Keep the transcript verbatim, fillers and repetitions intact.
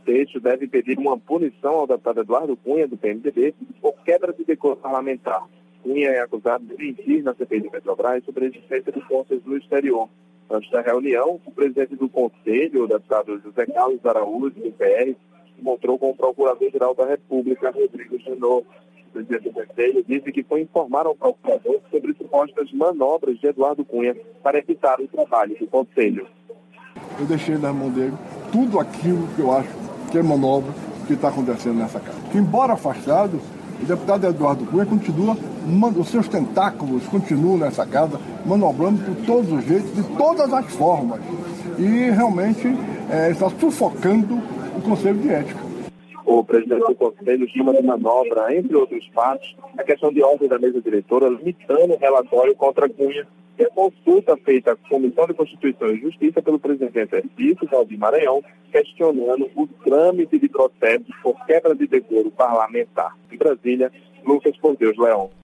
texto deve pedir uma punição ao deputado Eduardo Cunha, do P M D B, por quebra de decoro parlamentar. Cunha é acusado de mentir na C P I de Petrobras sobre a existência de forças no exterior. Antes da reunião, o presidente do Conselho, o deputado José Carlos Araújo, do P R, se encontrou com o Procurador-Geral da República, Rodrigo Janot. O presidente do Conselho disse que foi informar ao procurador sobre supostas manobras de Eduardo Cunha para evitar o trabalho do Conselho. Eu deixei na mão dele tudo aquilo que eu acho que é manobra que está acontecendo nessa casa. Embora afastado, o deputado Eduardo Cunha continua, os seus tentáculos continuam nessa casa, manobrando por todos os jeitos, de todas as formas. E realmente é, está sufocando o Conselho de Ética. O presidente do Conselho chama de manobra, entre outros fatos, a questão de ordem da mesa diretora, limitando o relatório contra Cunha e a consulta feita à Comissão de Constituição e Justiça pelo presidente em exercício, Valdir Maranhão, questionando o trâmite de processos por quebra de decoro parlamentar. Em Brasília, Lucas Por Deus Leão.